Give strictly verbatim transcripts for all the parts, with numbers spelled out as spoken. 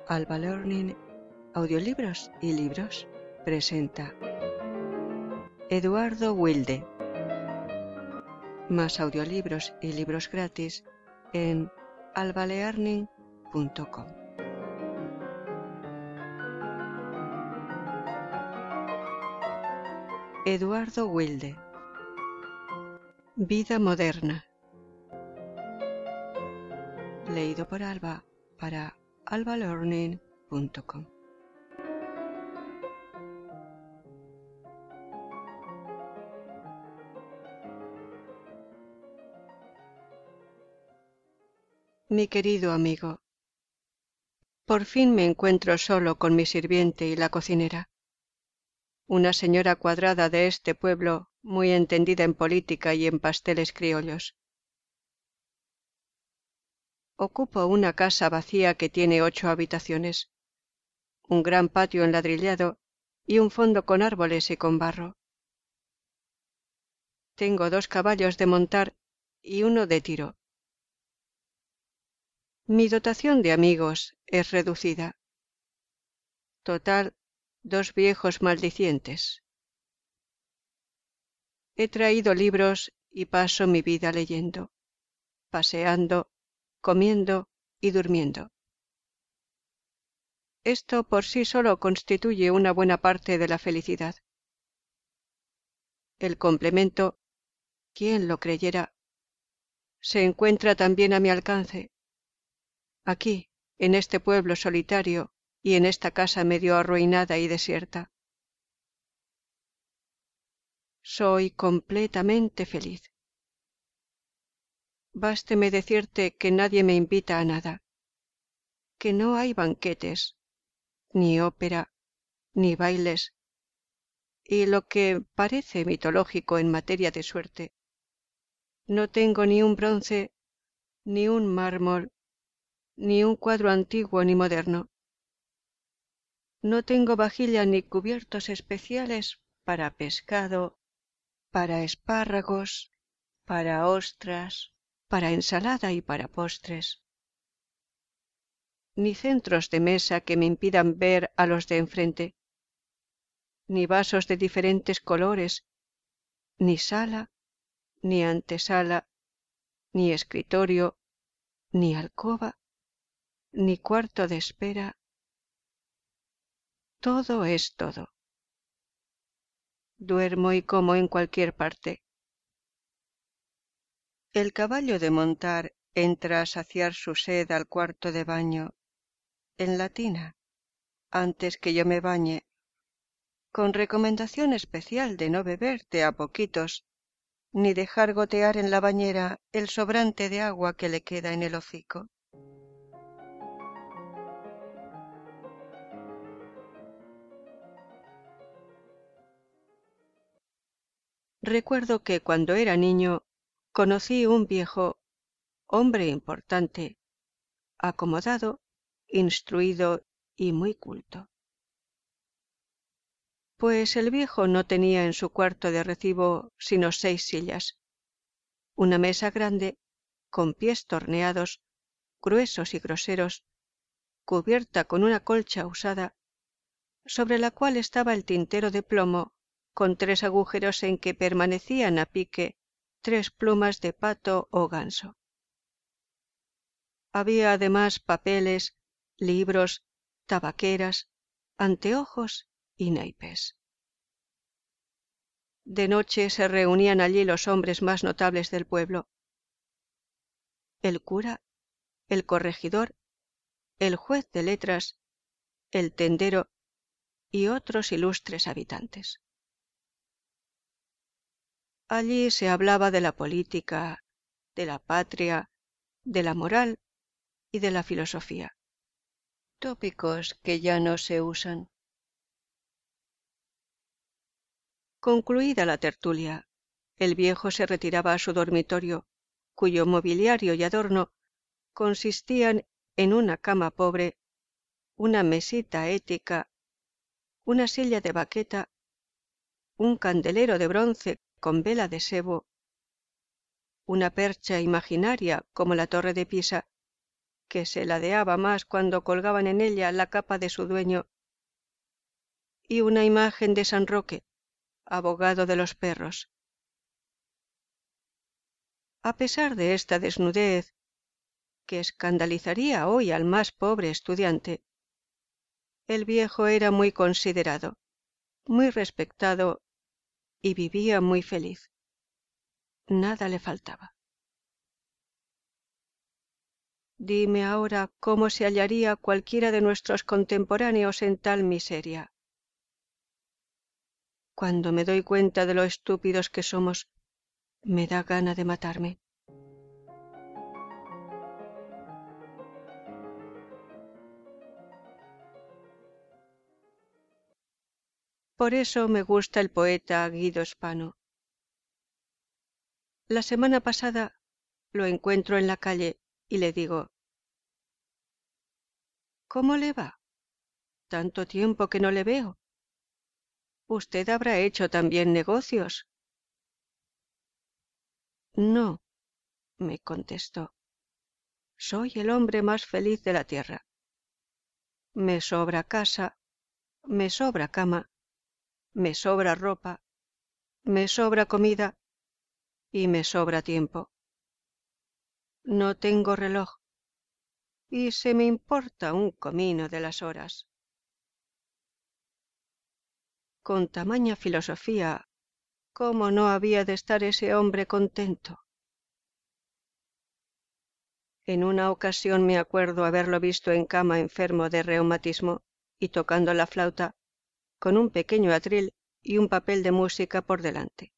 Alba Learning, Audiolibros y Libros presenta Eduardo Wilde. Más audiolibros y libros gratis en alba learning punto com. Eduardo Wilde. Vida moderna. Leído por Alba para alba learning punto com. Mi querido amigo, por fin me encuentro solo con mi sirviente y la cocinera, una señora cuadrada de este pueblo muy entendida en política y en pasteles criollos. Ocupo una casa vacía que tiene ocho habitaciones, un gran patio enladrillado y un fondo con árboles y con barro. Tengo dos caballos de montar y uno de tiro. Mi dotación de amigos es reducida. Total, dos viejos maldicientes. He traído libros y paso mi vida leyendo, paseando, comiendo y durmiendo. Esto por sí solo constituye una buena parte de la felicidad. El complemento, ¿quién lo creyera?, se encuentra también a mi alcance, aquí, en este pueblo solitario y en esta casa medio arruinada y desierta. Soy completamente feliz. Básteme decirte que nadie me invita a nada, que no hay banquetes, ni ópera, ni bailes, y lo que parece mitológico en materia de suerte, no tengo ni un bronce, ni un mármol, ni un cuadro antiguo ni moderno. No tengo vajilla ni cubiertos especiales para pescado, para espárragos, para ostras, para ensalada y para postres, ni centros de mesa que me impidan ver a los de enfrente, ni vasos de diferentes colores, ni sala, ni antesala, ni escritorio, ni alcoba, ni cuarto de espera. Todo es todo. Duermo y como en cualquier parte. El caballo de montar entra a saciar su sed al cuarto de baño, en la tina, antes que yo me bañe, con recomendación especial de no beber de a poquitos, ni dejar gotear en la bañera el sobrante de agua que le queda en el hocico. Recuerdo que cuando era niño conocí un viejo, hombre importante, acomodado, instruido y muy culto. Pues el viejo no tenía en su cuarto de recibo sino seis sillas, una mesa grande, con pies torneados, gruesos y groseros, cubierta con una colcha usada, sobre la cual estaba el tintero de plomo, con tres agujeros en que permanecían a pique tres plumas de pato o ganso. Había además papeles, libros, tabaqueras, anteojos y naipes. De noche se reunían allí los hombres más notables del pueblo: el cura, el corregidor, el juez de letras, el tendero y otros ilustres habitantes. Allí se hablaba de la política, de la patria, de la moral y de la filosofía, tópicos que ya no se usan. Concluida la tertulia, el viejo se retiraba a su dormitorio, cuyo mobiliario y adorno consistían en una cama pobre, una mesita ética, una silla de baqueta, un candelero de bronce con vela de sebo, una percha imaginaria como la torre de Pisa, que se ladeaba más cuando colgaban en ella la capa de su dueño, y una imagen de San Roque, abogado de los perros. A pesar de esta desnudez, que escandalizaría hoy al más pobre estudiante, el viejo era muy considerado, muy respetado y vivía muy feliz. Nada le faltaba. Dime ahora cómo se hallaría cualquiera de nuestros contemporáneos en tal miseria. Cuando me doy cuenta de lo estúpidos que somos, me da gana de matarme. Por eso me gusta el poeta Guido Spano. La semana pasada lo encuentro en la calle y le digo: ¿cómo le va? Tanto tiempo que no le veo. Usted habrá hecho también negocios. No, me contestó. Soy el hombre más feliz de la tierra. Me sobra casa, me sobra cama, me sobra ropa, me sobra comida y me sobra tiempo. No tengo reloj y se me importa un comino de las horas. Con tamaña filosofía, ¿cómo no había de estar ese hombre contento? En una ocasión me acuerdo haberlo visto en cama enfermo de reumatismo y tocando la flauta, con un pequeño atril y un papel de música por delante.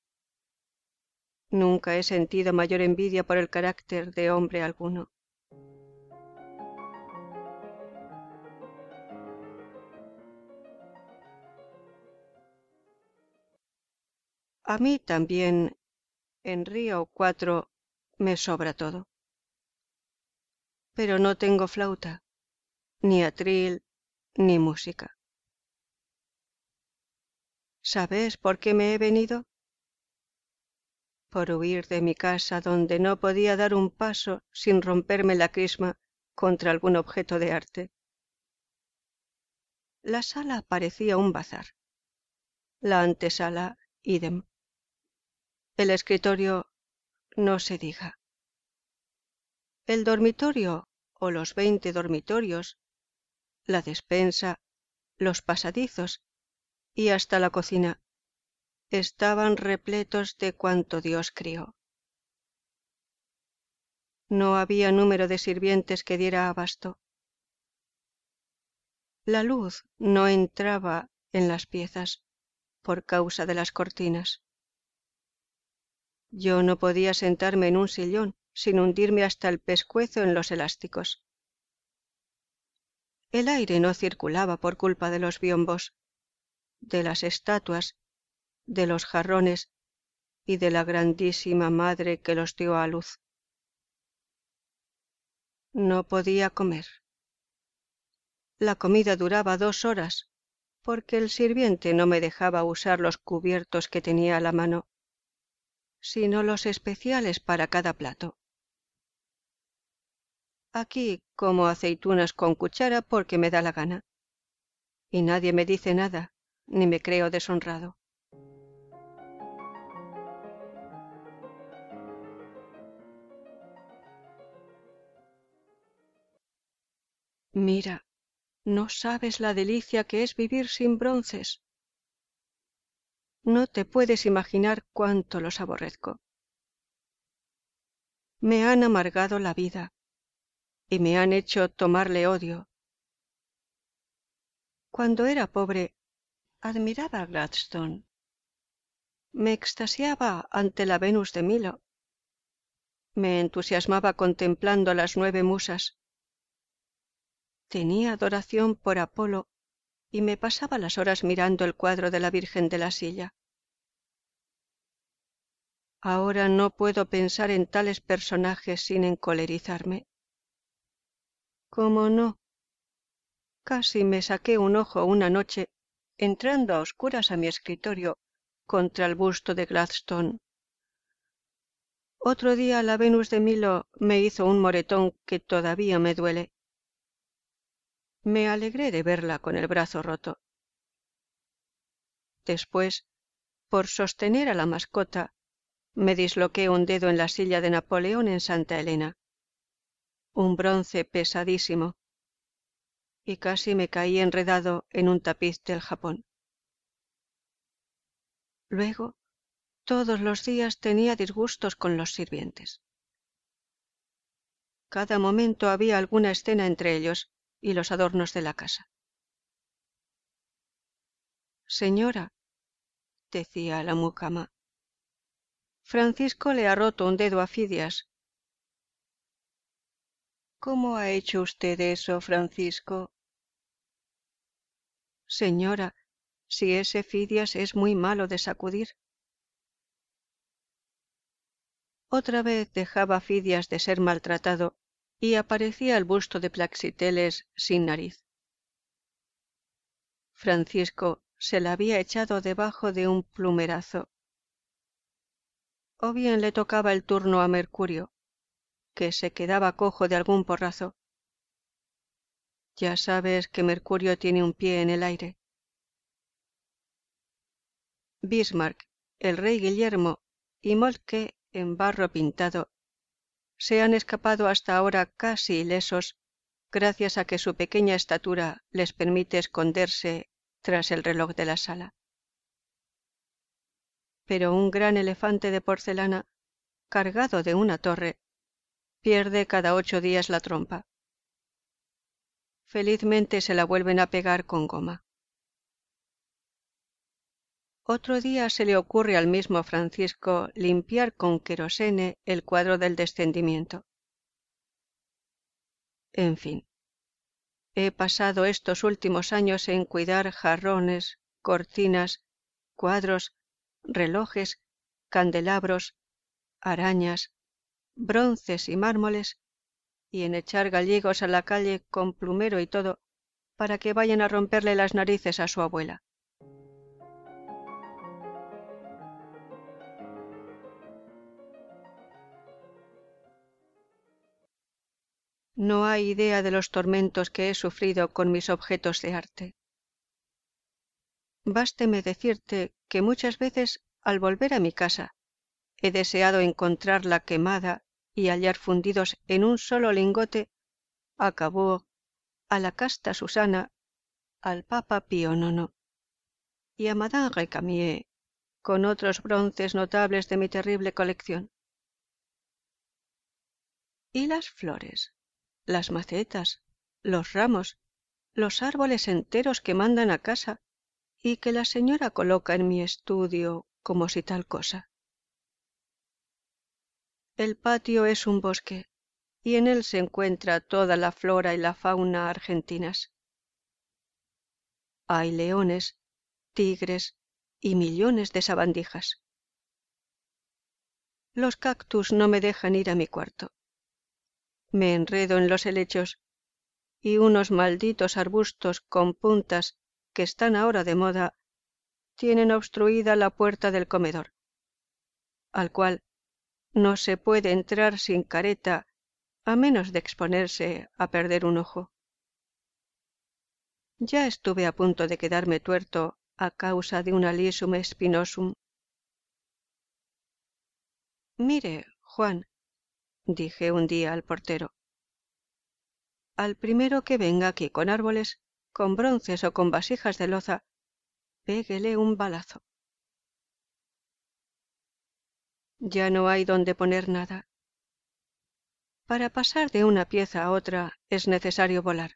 Nunca he sentido mayor envidia por el carácter de hombre alguno. A mí también, en Río Cuatro, me sobra todo. Pero no tengo flauta, ni atril, ni música. ¿Sabes por qué me he venido? Por huir de mi casa, donde no podía dar un paso sin romperme la crisma contra algún objeto de arte. La sala parecía un bazar. La antesala, ídem. El escritorio, no se diga. El dormitorio, o los veinte dormitorios, la despensa, los pasadizos y hasta la cocina, estaban repletos de cuanto Dios crió. No había número de sirvientes que diera abasto. La luz no entraba en las piezas por causa de las cortinas. Yo no podía sentarme en un sillón sin hundirme hasta el pescuezo en los elásticos. El aire no circulaba por culpa de los biombos, de las estatuas, de los jarrones y de la grandísima madre que los dio a luz. No podía comer. La comida duraba dos horas, porque el sirviente no me dejaba usar los cubiertos que tenía a la mano, sino los especiales para cada plato. Aquí como aceitunas con cuchara porque me da la gana, y nadie me dice nada, ni me creo deshonrado. Mira, no sabes la delicia que es vivir sin bronces. No te puedes imaginar cuánto los aborrezco. Me han amargado la vida y me han hecho tomarle odio. Cuando era pobre, admiraba a Gladstone. Me extasiaba ante la Venus de Milo. Me entusiasmaba contemplando las nueve musas. Tenía adoración por Apolo y me pasaba las horas mirando el cuadro de la Virgen de la Silla. Ahora no puedo pensar en tales personajes sin encolerizarme. ¿Cómo no? Casi me saqué un ojo una noche entrando a oscuras a mi escritorio contra el busto de Gladstone. Otro día la Venus de Milo me hizo un moretón que todavía me duele. Me alegré de verla con el brazo roto. Después, por sostener a la mascota, me disloqué un dedo en la silla de Napoleón en Santa Elena, un bronce pesadísimo, y casi me caí enredado en un tapiz del Japón. Luego, todos los días tenía disgustos con los sirvientes. Cada momento había alguna escena entre ellos y los adornos de la casa. Señora, decía la mucama, Francisco le ha roto un dedo a Fidias. ¿Cómo ha hecho usted eso, Francisco? Señora, si ese Fidias es muy malo de sacudir. Otra vez dejaba Fidias de ser maltratado y aparecía el busto de Plaxiteles sin nariz. Francisco se la había echado debajo de un plumerazo. O bien le tocaba el turno a Mercurio, que se quedaba cojo de algún porrazo. Ya sabes que Mercurio tiene un pie en el aire. Bismarck, el rey Guillermo y Moltke en barro pintado se han escapado hasta ahora casi ilesos gracias a que su pequeña estatura les permite esconderse tras el reloj de la sala. Pero un gran elefante de porcelana, cargado de una torre, pierde cada ocho días la trompa. Felizmente se la vuelven a pegar con goma. Otro día se le ocurre al mismo Francisco limpiar con querosene el cuadro del descendimiento. En fin, he pasado estos últimos años en cuidar jarrones, cortinas, cuadros, relojes, candelabros, arañas, bronces y mármoles, y en echar gallegos a la calle con plumero y todo, para que vayan a romperle las narices a su abuela. No hay idea de los tormentos que he sufrido con mis objetos de arte. Básteme decirte que muchas veces, al volver a mi casa, he deseado encontrarla quemada y hallar fundidos en un solo lingote a Cavour, a la casta Susana, al Papa Pío nono y a Madame Récamier, con otros bronces notables de mi terrible colección. ¿Y las flores? Las macetas, los ramos, los árboles enteros que mandan a casa y que la señora coloca en mi estudio como si tal cosa. El patio es un bosque y en él se encuentra toda la flora y la fauna argentinas. Hay leones, tigres y millones de sabandijas. Los cactus no me dejan ir a mi cuarto. Me enredo en los helechos y unos malditos arbustos con puntas que están ahora de moda tienen obstruida la puerta del comedor, al cual no se puede entrar sin careta a menos de exponerse a perder un ojo. Ya estuve a punto de quedarme tuerto a causa de un alisum spinosum. Mire, Juan, dije un día al portero, al primero que venga aquí con árboles, con bronces o con vasijas de loza, péguele un balazo. Ya no hay donde poner nada. Para pasar de una pieza a otra es necesario volar.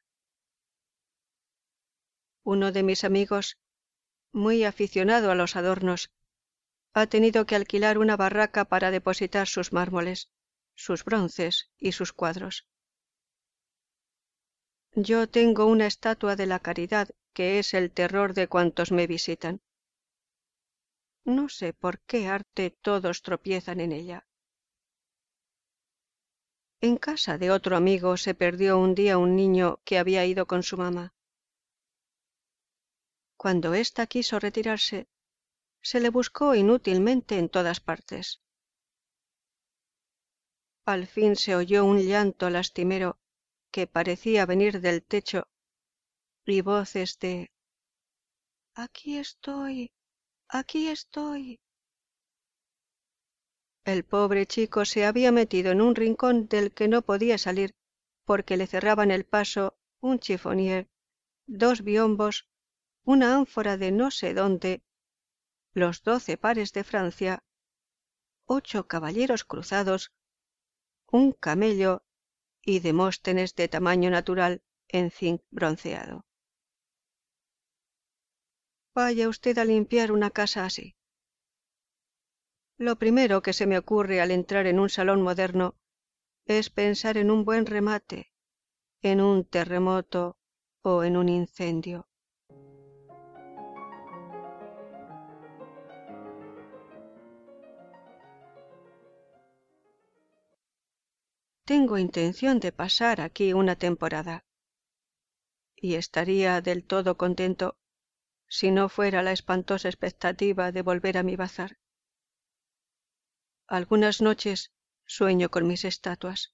Uno de mis amigos, muy aficionado a los adornos, ha tenido que alquilar una barraca para depositar sus mármoles, sus bronces y sus cuadros. Yo tengo una estatua de la Caridad que es el terror de cuantos me visitan. No sé por qué arte todos tropiezan en ella. En casa de otro amigo se perdió un día un niño que había ido con su mamá. Cuando ésta quiso retirarse, se le buscó inútilmente en todas partes. Al fin se oyó un llanto lastimero que parecía venir del techo y voces de «Aquí estoy, aquí estoy». El pobre chico se había metido en un rincón del que no podía salir porque le cerraban el paso un chifonier, dos biombos, una ánfora de no sé dónde, los doce pares de Francia, ocho caballeros cruzados, un camello y Demóstenes de tamaño natural en zinc bronceado. Vaya usted a limpiar una casa así. Lo primero que se me ocurre al entrar en un salón moderno es pensar en un buen remate, en un terremoto o en un incendio. Tengo intención de pasar aquí una temporada y estaría del todo contento si no fuera la espantosa expectativa de volver a mi bazar. Algunas noches sueño con mis estatuas.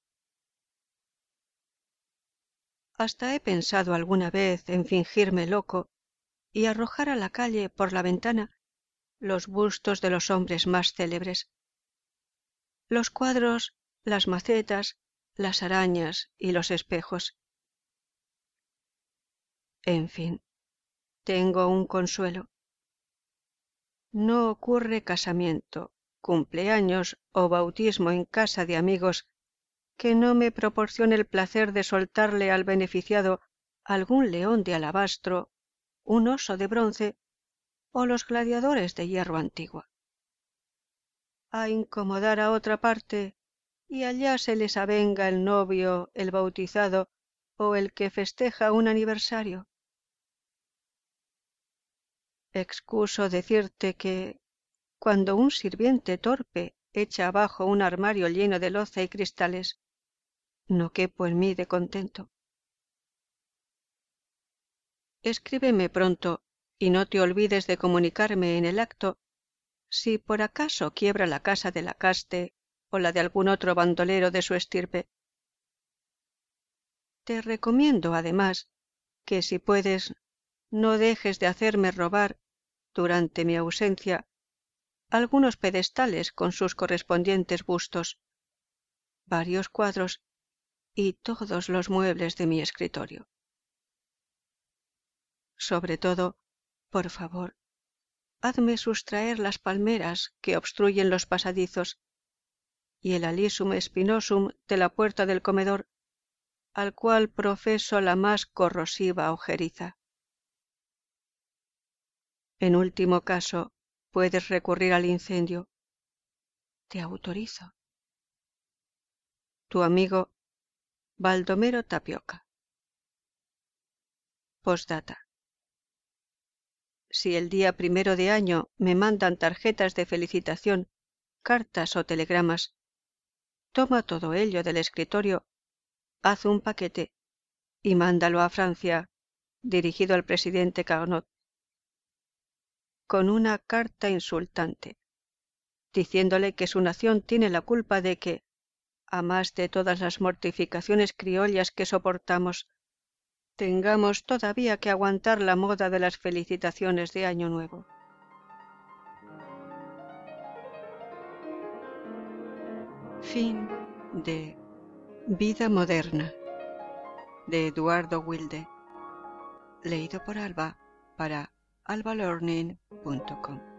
Hasta he pensado alguna vez en fingirme loco y arrojar a la calle por la ventana los bustos de los hombres más célebres, los cuadros, las macetas, las arañas y los espejos. En fin, tengo un consuelo. No ocurre casamiento, cumpleaños o bautismo en casa de amigos que no me proporcione el placer de soltarle al beneficiado algún león de alabastro, un oso de bronce o los gladiadores de hierro antiguo. A incomodar a otra parte y allá se les avenga el novio, el bautizado o el que festeja un aniversario. Excuso decirte que, cuando un sirviente torpe echa abajo un armario lleno de loza y cristales, no quepo en mí de contento. Escríbeme pronto y no te olvides de comunicarme en el acto si por acaso quiebra la casa de Lacaste o la de algún otro bandolero de su estirpe. Te recomiendo, además, que si puedes, no dejes de hacerme robar, durante mi ausencia, algunos pedestales con sus correspondientes bustos, varios cuadros y todos los muebles de mi escritorio. Sobre todo, por favor, hazme sustraer las palmeras que obstruyen los pasadizos y el alisum spinosum de la puerta del comedor, al cual profeso la más corrosiva ojeriza. En último caso, puedes recurrir al incendio. Te autorizo. Tu amigo Baldomero Tapioca. Postdata. Si el día primero de año me mandan tarjetas de felicitación, cartas o telegramas, toma todo ello del escritorio, haz un paquete y mándalo a Francia, dirigido al presidente Carnot, con una carta insultante, diciéndole que su nación tiene la culpa de que, a más de todas las mortificaciones criollas que soportamos, tengamos todavía que aguantar la moda de las felicitaciones de Año Nuevo. Fin de Vida Moderna, de Eduardo Wilde, leído por Alba para alba learning punto com.